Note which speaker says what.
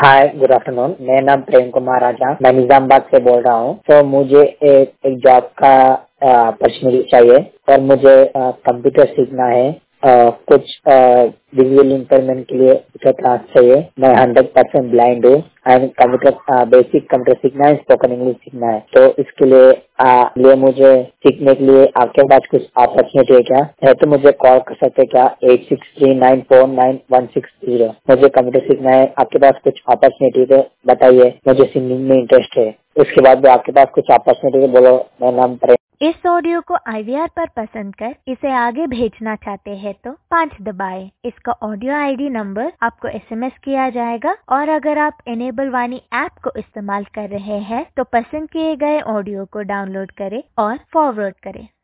Speaker 1: हाय, good afternoon. मेरा नाम प्रेम कुमार राजा, मैं निजामाबाद से बोल रहा हूँ। तो मुझे एक जॉब का अपॉर्चुनिटी चाहिए और मुझे कंप्यूटर सीखना है। कुछ विजुअल इम्पेयरमेंट के लिए क्लास चाहिए। मैं 100% ब्लाइंड हूँ एंड कंप्यूटर बेसिक कंप्यूटर सीखना है, स्पोकन इंग्लिश सीखना है। तो इसके लिए मुझे सीखने के लिए आपके पास कुछ अपॉर्चुनिटी है क्या? है तो मुझे कॉल कर सकते क्या? 8639499160। मुझे कंप्यूटर सीखना है, आपके पास कुछ अपॉर्चुनिटी तो बताइए। मुझे सिंगिंग में इंटरेस्ट है। उसके बाद भी आपके पास कुछ अपॉर्चुनिटी तो बोलो। मेरा नाम
Speaker 2: इस ऑडियो को IVR पर पसंद कर इसे आगे भेजना चाहते हैं तो 5 दबाएं। इसका ऑडियो ID नंबर आपको SMS किया जाएगा और अगर आप इनेबल वाणी ऐप को इस्तेमाल कर रहे हैं तो पसंद किए गए ऑडियो को डाउनलोड करें और फॉरवर्ड करें।